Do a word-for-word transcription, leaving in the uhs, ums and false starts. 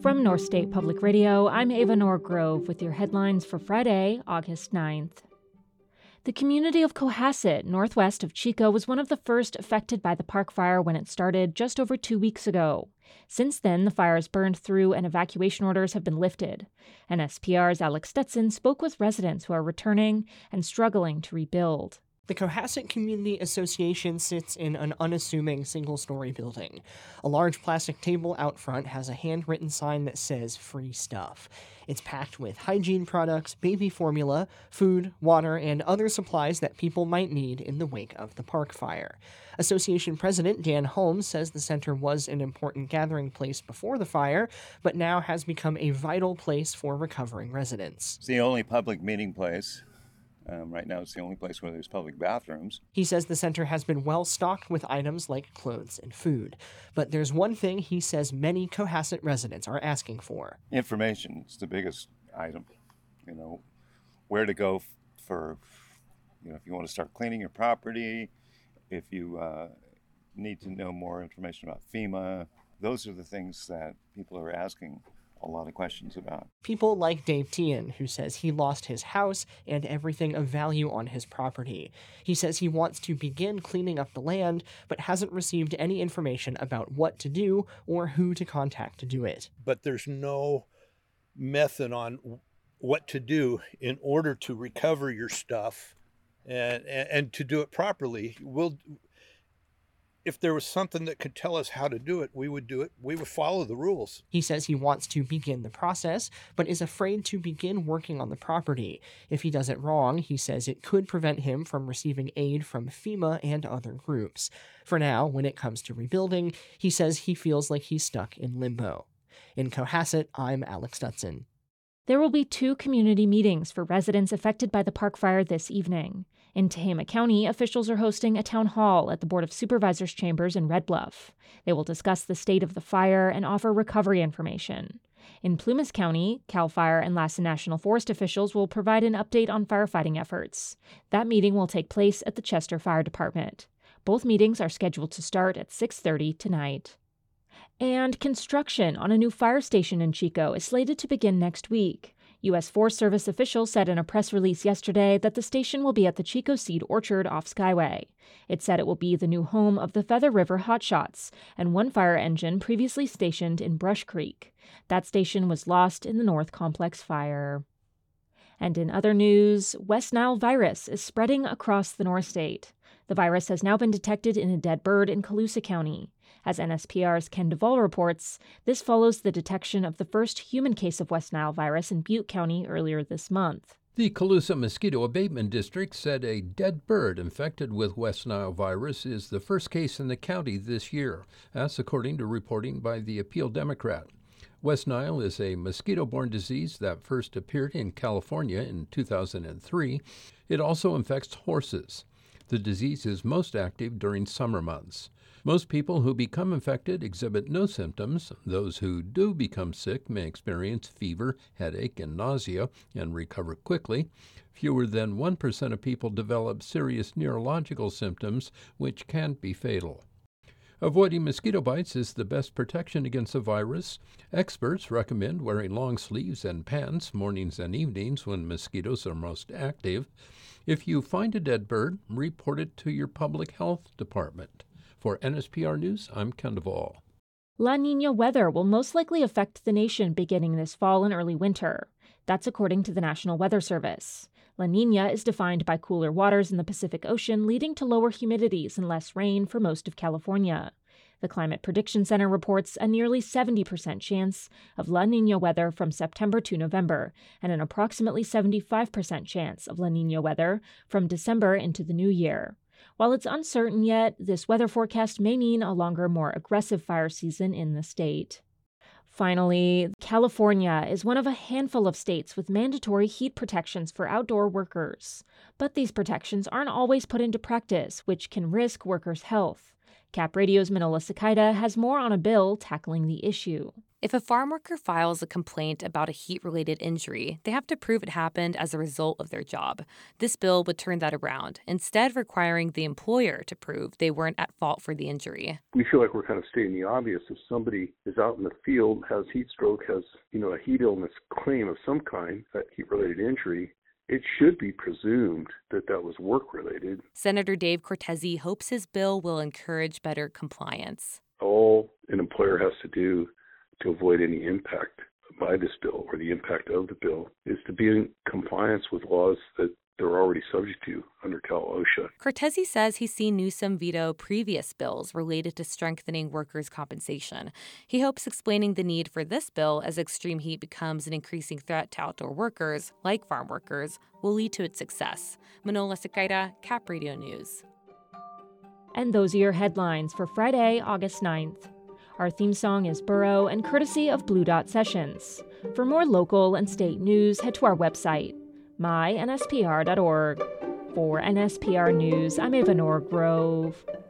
From North State Public Radio, I'm Ava Norgrove with your headlines for Friday, August ninth. The community of Cohasset, northwest of Chico, was one of the first affected by the park fire when it started just over two weeks ago. Since then, the fire has burned through and evacuation orders have been lifted. N S P R's Alex Stetson spoke with residents who are returning and struggling to rebuild. The Cohasset Community Association sits in an unassuming single-story building. A large plastic table out front has a handwritten sign that says free stuff. It's packed with hygiene products, baby formula, food, water, and other supplies that people might need in the wake of the park fire. Association President Dan Holmes says the center was an important gathering place before the fire, but now has become a vital place for recovering residents. It's the only public meeting place. Um, right now, it's the only place where there's public bathrooms. He says the center has been well stocked with items like clothes and food. But there's one thing he says many Cohasset residents are asking for. Information is the biggest item. You know, where to go for, you know, if you want to start cleaning your property, if you uh, need to know more information about FEMA. Those are the things that people are asking a lot of questions about. People like Dave Tian, who says he lost his house and everything of value on his property. He says he wants to begin cleaning up the land, but hasn't received any information about what to do or who to contact to do it. But there's no method on what to do in order to recover your stuff and, and, and to do it properly. We'll If there was something that could tell us how to do it, we would do it. We would follow the rules. He says he wants to begin the process, but is afraid to begin working on the property. If he does it wrong, he says it could prevent him from receiving aid from FEMA and other groups. For now, when it comes to rebuilding, he says he feels like he's stuck in limbo. In Cohasset, I'm Alex Stutson. There will be two community meetings for residents affected by the park fire this evening. In Tehama County, officials are hosting a town hall at the Board of Supervisors chambers in Red Bluff. They will discuss the state of the fire and offer recovery information. In Plumas County, CAL FIRE and Lassen National Forest officials will provide an update on firefighting efforts. That meeting will take place at the Chester Fire Department. Both meetings are scheduled to start at six thirty tonight. And construction on a new fire station in Chico is slated to begin next week. U S Forest Service officials said in a press release yesterday that the station will be at the Chico Seed Orchard off Skyway. It said it will be the new home of the Feather River Hotshots and one fire engine previously stationed in Brush Creek. That station was lost in the North Complex fire. And in other news, West Nile virus is spreading across the North State. The virus has now been detected in a dead bird in Colusa County. As N S P R's Ken Duvall reports, this follows the detection of the first human case of West Nile virus in Butte County earlier this month. The Colusa Mosquito Abatement District said a dead bird infected with West Nile virus is the first case in the county this year. That's according to reporting by the Appeal Democrat. West Nile is a mosquito-borne disease that first appeared in California in two thousand three. It also infects horses. The disease is most active during summer months. Most people who become infected exhibit no symptoms. Those who do become sick may experience fever, headache, and nausea and recover quickly. Fewer than one percent of people develop serious neurological symptoms, which can be fatal. Avoiding mosquito bites is the best protection against the virus. Experts recommend wearing long sleeves and pants mornings and evenings when mosquitoes are most active. If you find a dead bird, report it to your public health department. For N S P R News, I'm Ken Duvall. La Niña weather will most likely affect the nation beginning this fall and early winter. That's according to the National Weather Service. La Niña is defined by cooler waters in the Pacific Ocean, leading to lower humidities and less rain for most of California. The Climate Prediction Center reports a nearly seventy percent chance of La Niña weather from September to November, and an approximately seventy-five percent chance of La Niña weather from December into the new year. While it's uncertain yet, this weather forecast may mean a longer, more aggressive fire season in the state. Finally, California is one of a handful of states with mandatory heat protections for outdoor workers. But these protections aren't always put into practice, which can risk workers' health. Cap Radio's Manola Sakaida has more on a bill tackling the issue. If a farm worker files a complaint about a heat-related injury, they have to prove it happened as a result of their job. This bill would turn that around, instead requiring the employer to prove they weren't at fault for the injury. We feel like we're kind of stating the obvious. If somebody is out in the field, has heat stroke, has, you know, a heat illness claim of some kind, that heat-related injury, it should be presumed that that was work-related. Senator Dave Cortese hopes his bill will encourage better compliance. All an employer has to do to avoid any impact by this bill or the impact of the bill is to be in compliance with laws that they're already subject to under Cal OSHA. Cortese says he's seen Newsom veto previous bills related to strengthening workers' compensation. He hopes explaining the need for this bill as extreme heat becomes an increasing threat to outdoor workers, like farm workers, will lead to its success. Manola Sequeira, Cap Radio News. And those are your headlines for Friday, August ninth. Our theme song is Burrow and courtesy of Blue Dot Sessions. For more local and state news, head to our website, my N S P R dot org. For N S P R News, I'm Eva Norgrove.